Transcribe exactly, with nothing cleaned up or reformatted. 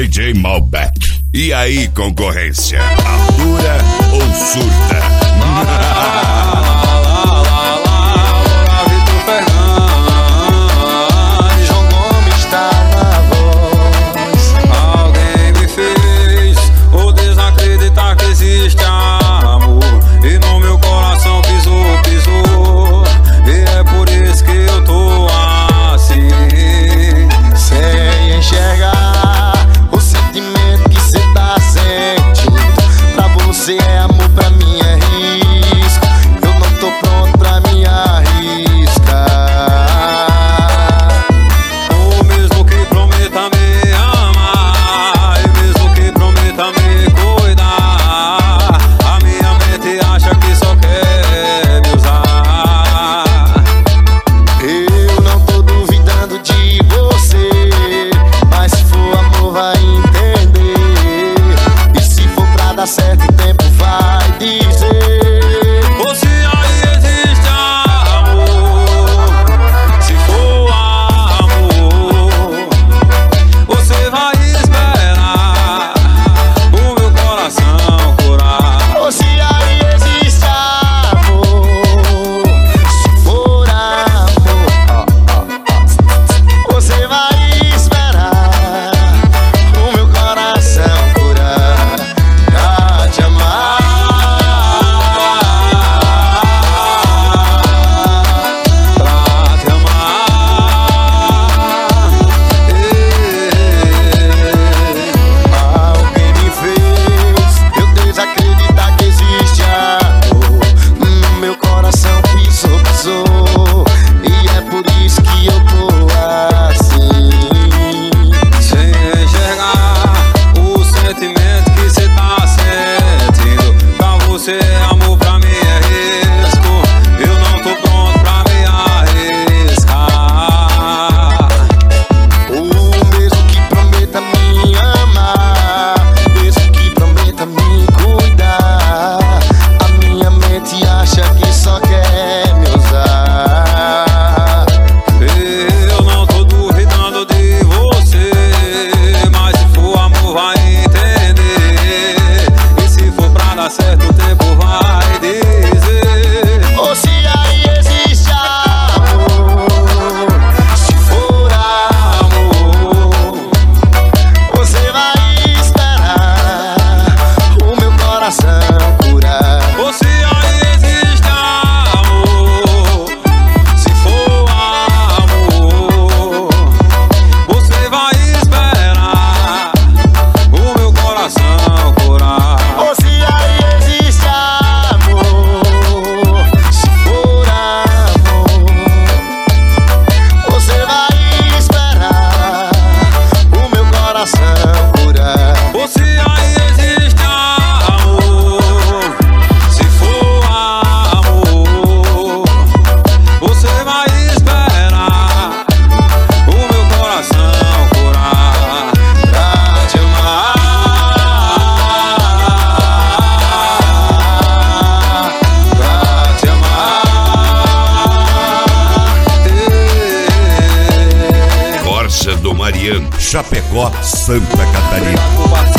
D J Malbec. E aí, concorrência, atura ou surta? Você é amor, pra mim é risco. Eu não tô pronto pra me arriscar. Ou mesmo que prometa me amar, e mesmo que prometa me cuidar, a minha mente acha que só quer me usar. Eu não tô duvidando de você, mas se for amor vai entender. E se for pra dar certo, vai dizer. Ou se aí existe amor, se for amor, você vai esperar o meu coração curar. Ou se aí existe amor, se for amor, você vai esperar o meu coração curar. Pra te amar. Você é amor, pra mim é risco. Eu não tô pronto pra me arriscar. O mesmo que prometa me amar, mesmo que prometa me cuidar, a minha mente acha que só quer me usar. Eu não tô duvidando de você, mas se for amor vai entender. E se for pra dar certo, o tempo vai dizer. Ou se aí existe amor, se for amor, você vai esperar o meu coração curar. Ou se aí existe amor, se for amor, você vai esperar o meu coração curar. Ou se aí existe amor, se for amor, você vai esperar o meu coração curar. Ou se aí existe amor, se for amor, você vai esperar o meu coração curar. Pra te amar, pra te amar. Corsa do Mariano, Chapecó, Santa Catarina.